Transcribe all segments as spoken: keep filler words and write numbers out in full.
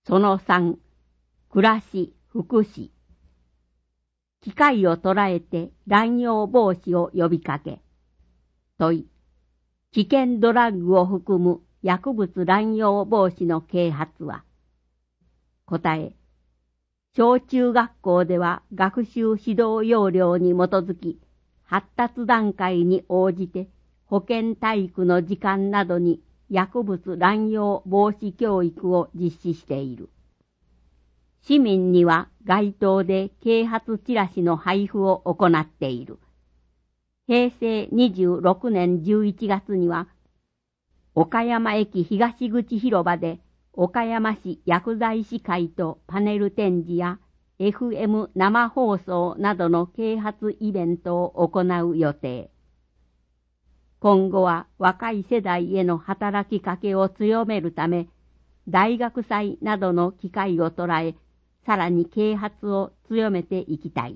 そのさん、暮らし、福祉。機会を捉えて乱用防止を呼びかけ。問い、危険ドラッグを含む薬物乱用防止の啓発は。答え、小中学校では学習指導要領に基づき、発達段階に応じて保健体育の時間などに薬物乱用防止教育を実施している。市民には街頭で啓発チラシの配布を行っている。平成にじゅうろくねんじゅういちがつには、岡山駅東口広場で岡山市薬剤師会とパネル展示や エフエム 生放送などの啓発イベントを行う予定。今後は若い世代への働きかけを強めるため、大学祭などの機会を捉え、さらに啓発を強めていきたい。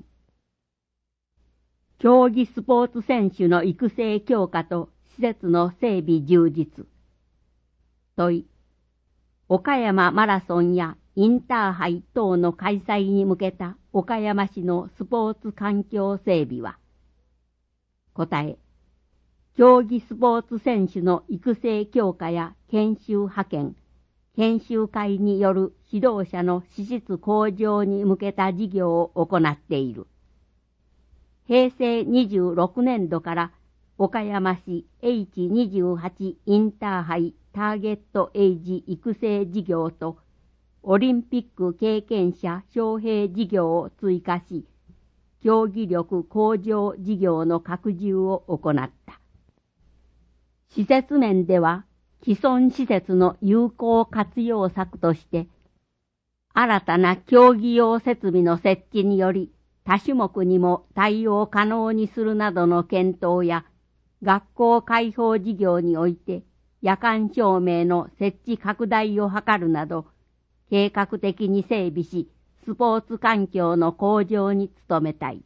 競技スポーツ選手の育成強化と施設の整備充実。問い、岡山マラソンやインターハイ等の開催に向けた岡山市のスポーツ環境整備は。答え、競技スポーツ選手の育成強化や研修派遣、研修会による指導者の資質向上に向けた事業を行っている。平成にじゅうろくねんどから岡山市 エイチにじゅうはち インターハイターゲットエイジ育成事業とオリンピック経験者招聘事業を追加し、競技力向上事業の拡充を行った。施設面では、既存施設の有効活用策として、新たな競技用設備の設置により、多種目にも対応可能にするなどの検討や、学校開放事業において、夜間照明の設置拡大を図るなど、計画的に整備し、スポーツ環境の向上に努めたい。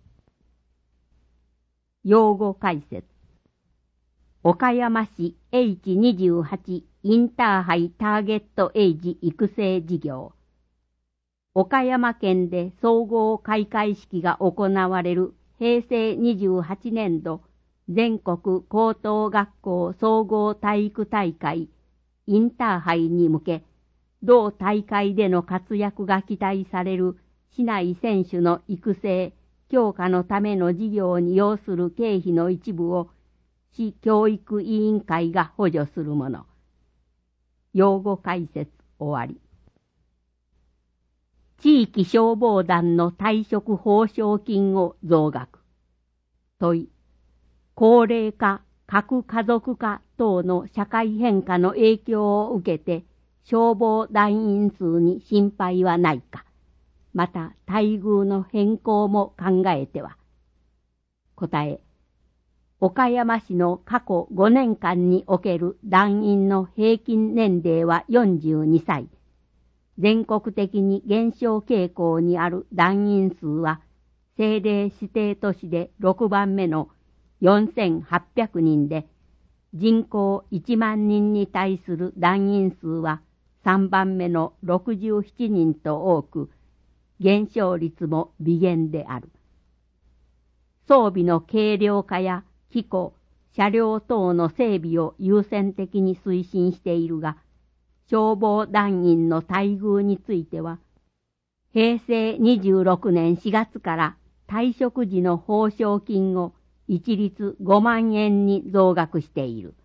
用語解説。岡山市 エイチにじゅうはち インターハイターゲットエイジ育成事業。岡山県で総合開会式が行われる平成にじゅうはちねんど全国高等学校総合体育大会インターハイに向け、同大会での活躍が期待される市内選手の育成、強化のための事業に要する経費の一部を市教育委員会が補助するもの。用語解説終わり。地域消防団の退職報奨金を増額。問い、高齢化、核家族化等の社会変化の影響を受けて消防団員数に心配はないか。また待遇の変更も考えては。答え、岡山市の過去ごねんかんにおける団員の平均年齢はよんじゅうにさい。全国的に減少傾向にある団員数は、政令指定都市でろくばんめのよんせんはっぴゃくにんで、人口いちまんにんに対する団員数はさんばんめのろくじゅうななにんと多く、減少率も微減である。装備の軽量化や機構、車両等の整備を優先的に推進しているが、消防団員の待遇については、平成にじゅうろくねんしがつから退職時の報奨金を一律ごまんえんに増額している。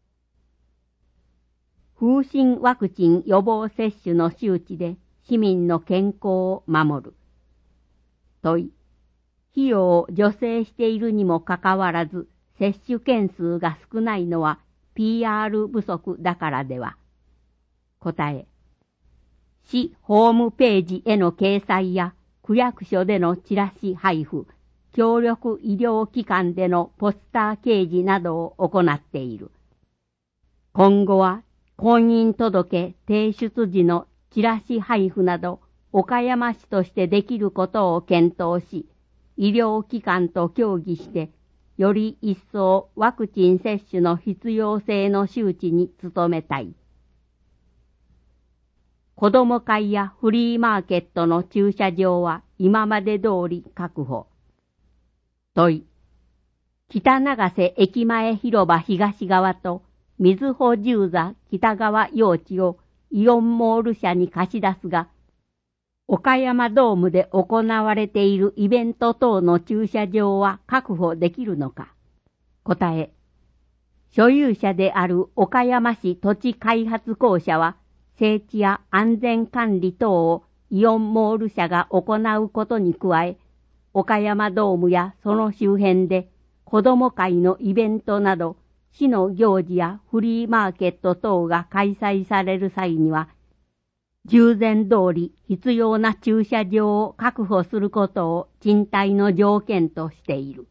風疹ワクチン予防接種の周知で市民の健康を守る。問い、費用を助成しているにもかかわらず、接種件数が少ないのは ピーアール 不足だからでは。答え、市ホームページへの掲載や区役所でのチラシ配布、協力医療機関でのポスター掲示などを行っている。今後は婚姻届提出時のチラシ配布など岡山市としてできることを検討し、医療機関と協議して、より一層ワクチン接種の必要性の周知に努めたい。 子供会やフリーマーケットの駐車場は今まで通り確保。問い。北長瀬駅前広場東側と水穂十座北側用地をイオンモール社に貸し出すが、岡山ドームで行われているイベント等の駐車場は確保できるのか。答え。所有者である岡山市土地開発公社は、整地や安全管理等をイオンモール社が行うことに加え、岡山ドームやその周辺で子ども会のイベントなど、市の行事やフリーマーケット等が開催される際には、従前通り必要な駐車場を確保することを賃貸の条件としている。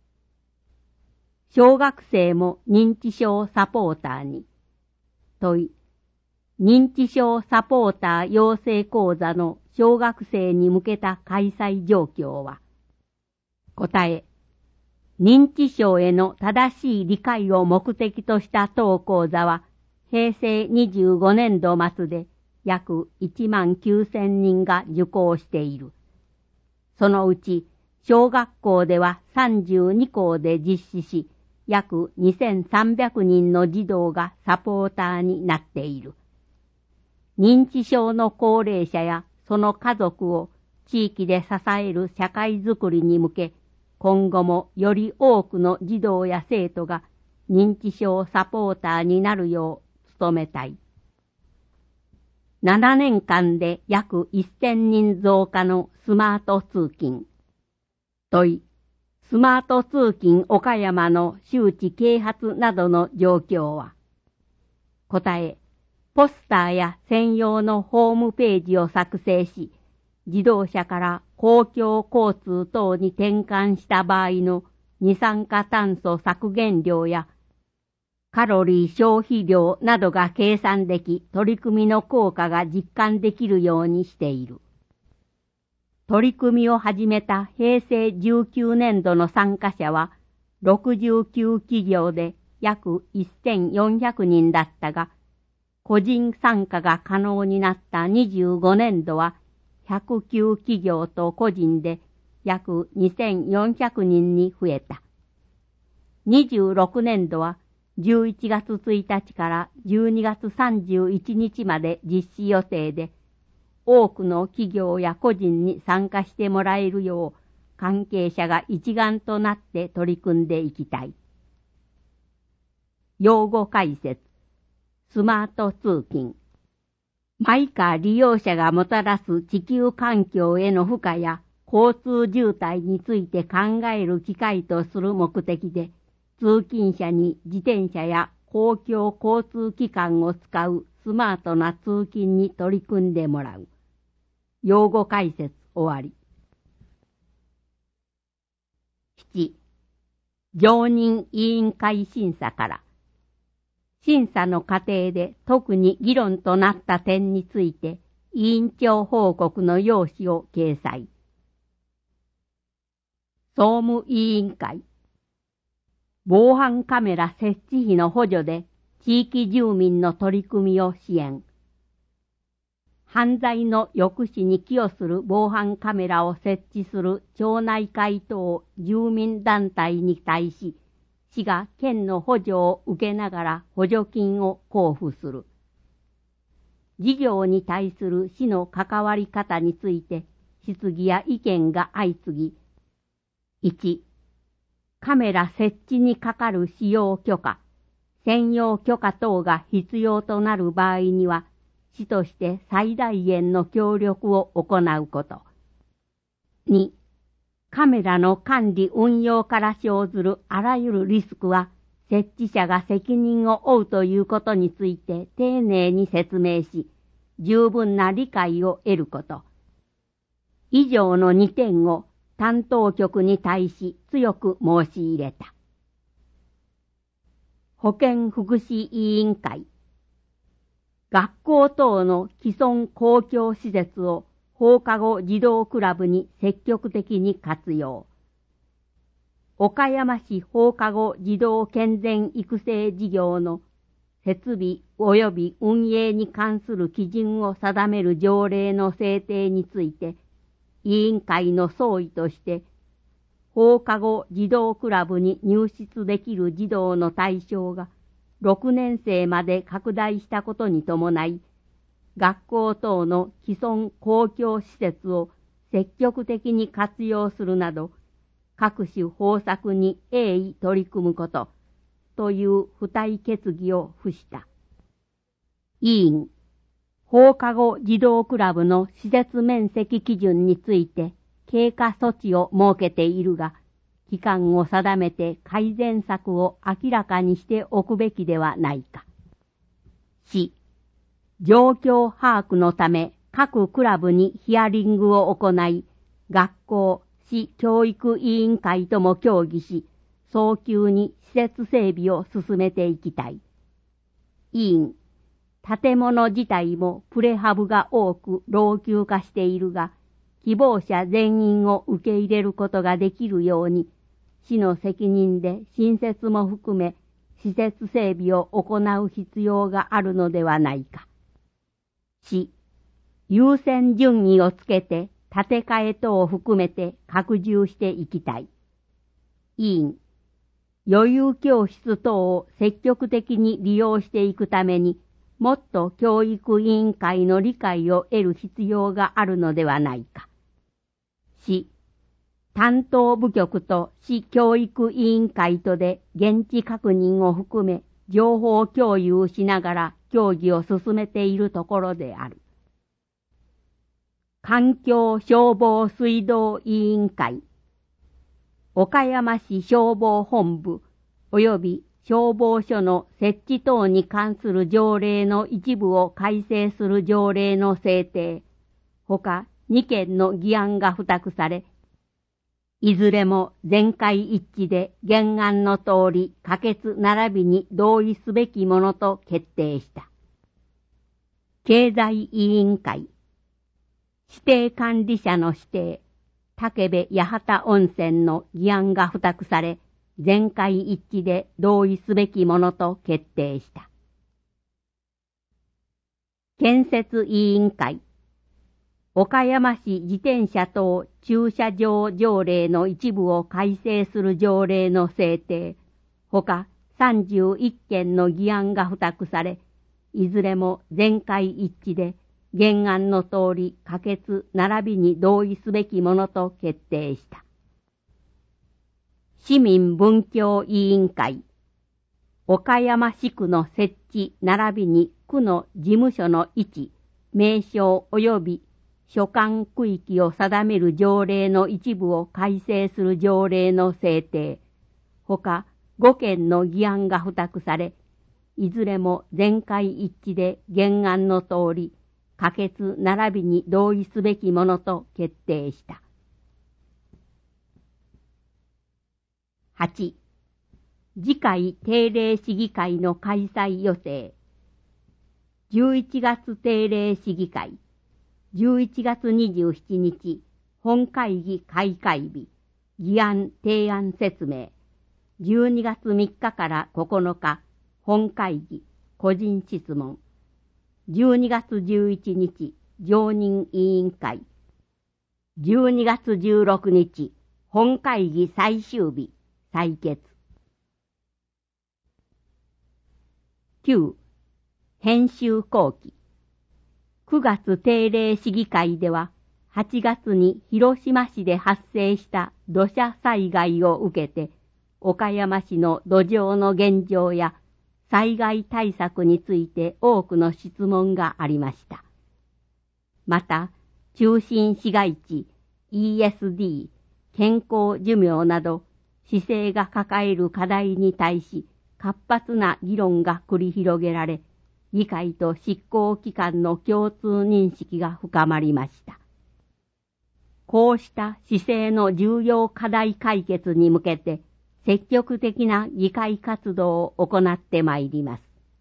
小学生も認知症サポーターに。問い。認知症サポーター養成講座の小学生に向けた開催状況は。答え。認知症への正しい理解を目的とした当講座は、平成にじゅうごねんど末で約いちまんきゅうせんにんが受講している。そのうち、小学校ではさんじゅうにこうで実施し、約にせんさんびゃくにんの児童がサポーターになっている。認知症の高齢者やその家族を地域で支える社会づくりに向け、今後もより多くの児童や生徒が認知症サポーターになるよう努めたい。ななねんかんで約せんにん増加のスマート通勤。問い。スマート通勤岡山の周知啓発などの状況は。答え。ポスターや専用のホームページを作成し、自動車から公共交通等に転換した場合の二酸化炭素削減量やカロリー消費量などが計算でき、取り組みの効果が実感できるようにしている。取り組みを始めた平成じゅうきゅうねんどの参加者はろくじゅうきゅう企業で約せんよんひゃくにんだったが、個人参加が可能になったにじゅうごねんどはひゃくきゅう企業と個人で約にせんよんひゃくにんに増えた。にじゅうろくねんどはじゅういちがつついたちからじゅうにがつさんじゅういちにちまで実施予定で、多くの企業や個人に参加してもらえるよう関係者が一丸となって取り組んでいきたい。用語解説。スマート通勤。マイカー利用者がもたらす地球環境への負荷や交通渋滞について考える機会とする目的で、通勤者に自転車や公共交通機関を使うスマートな通勤に取り組んでもらう。用語解説終わり。なな. 常任委員会審査から。審査の過程で特に議論となった点について委員長報告の要旨を掲載。総務委員会。防犯カメラ設置費の補助で地域住民の取り組みを支援。犯罪の抑止に寄与する防犯カメラを設置する町内会等住民団体に対し、市が県の補助を受けながら補助金を交付する。事業に対する市の関わり方について質疑や意見が相次ぎ、いち. カメラ設置にかかる使用許可、専用許可等が必要となる場合には、市として最大限の協力を行うこと。に. カメラの管理運用から生ずるあらゆるリスクは、設置者が責任を負うということについて丁寧に説明し、十分な理解を得ること。以上のにてんを担当局に対し強く申し入れた。保健福祉委員会。学校等の既存公共施設を放課後児童クラブに積極的に活用。岡山市放課後児童健全育成事業の設備及び運営に関する基準を定める条例の制定について、委員会の総意として、放課後児童クラブに入室できる児童の対象がろくねん生まで拡大したことに伴い、学校等の既存公共施設を積極的に活用するなど、各種方策に鋭意取り組むこと、という付帯決議を付した。委員、放課後児童クラブの施設面積基準について経過措置を設けているが、期間を定めて改善策を明らかにしておくべきではないか。し、状況把握のため各クラブにヒアリングを行い、学校、市教育委員会とも協議し、早急に施設整備を進めていきたい。委員、建物自体もプレハブが多く老朽化しているが、希望者全員を受け入れることができるように、市の責任で新設も含め施設整備を行う必要があるのではないか。し、優先順位をつけて建て替え等を含めて拡充していきたい。委員、余裕教室等を積極的に利用していくために、もっと教育委員会の理解を得る必要があるのではないか。し、担当部局と市教育委員会とで現地確認を含め情報共有しながら協議を進めているところである。環境消防水道委員会、岡山市消防本部及び消防署の設置等に関する条例の一部を改正する条例の制定、ほかにけんの議案が付託され、いずれも全会一致で原案の通り可決並びに同意すべきものと決定した。経済委員会、指定管理者の指定、武部八幡温泉の議案が付託され、全会一致で同意すべきものと決定した。建設委員会、岡山市自転車等駐車場条例の一部を改正する条例の制定、ほかさんじゅういっけんの議案が付託され、いずれも全会一致で原案の通り可決並びに同意すべきものと決定した。市民文教委員会、岡山市区の設置並びに区の事務所の位置、名称及び所管区域を定める条例の一部を改正する条例の制定、ほかごけんの議案が付託され、いずれも全会一致で原案の通り、可決並びに同意すべきものと決定した。はち. 次回定例市議会の開催予定。じゅういちがつ定例市議会、じゅういちがつにじゅうしちにち、本会議開会日、議案提案説明。じゅうにがつみっかからここのか、本会議、個人質問。じゅうにがつじゅういちにち、常任委員会。じゅうにがつじゅうろくにち、本会議最終日、採決。きゅう. 編集後期。くがつ定例市議会では、はちがつに広島市で発生した土砂災害を受けて、岡山市の土壌の現状や災害対策について多くの質問がありました。また、中心市街地、イーエスディー、健康寿命など、市政が抱える課題に対し、活発な議論が繰り広げられ、議会と執行機関の共通認識が深まりました。こうした市政の重要課題解決に向けて、積極的な議会活動を行ってまいります。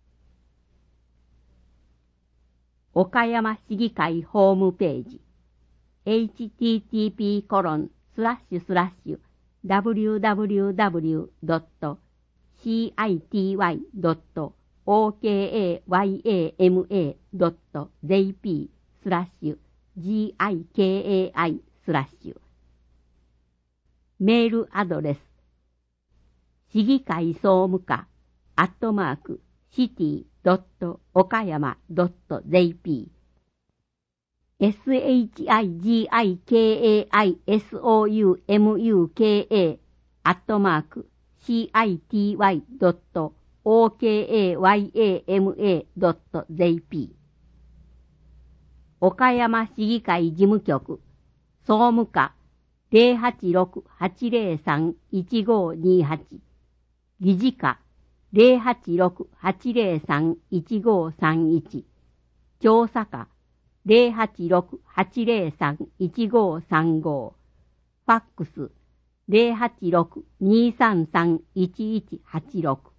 岡山市議会ホームページ エイチティーティーピーコロンスラッシュスラッシュダブリューダブリューダブリュードットシーアイティーワイドットオーケーエーワイエーエムエードットゼーピー スラッシュ ジーアイケーエーアイ スラッシュ。メールアドレス、市議会総務課アットマークシティドット岡山ドットゼーピー shigikaisouumuka アットマーク シーアイティーワイドットオーケーエーワイエーエムエードットゼーピー 岡山市議会事務局総務課 ゼロはちろく はちゼロさん いちごにはち 議事課 ゼロはちろく はちゼロさん いちごさんいち 調査課 ゼロはちろく はちゼロさん いちごさんご ファックス ゼロはちろく にさんさん いちいちはちろく。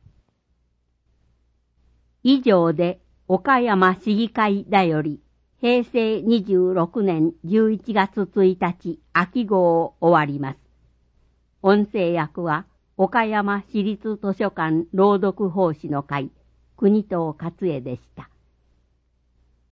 以上で岡山市議会だよりへいせいにじゅうろくねんじゅういちがつついたち秋号を終わります。音声訳は岡山市立図書館朗読奉仕の会国藤勝恵でした。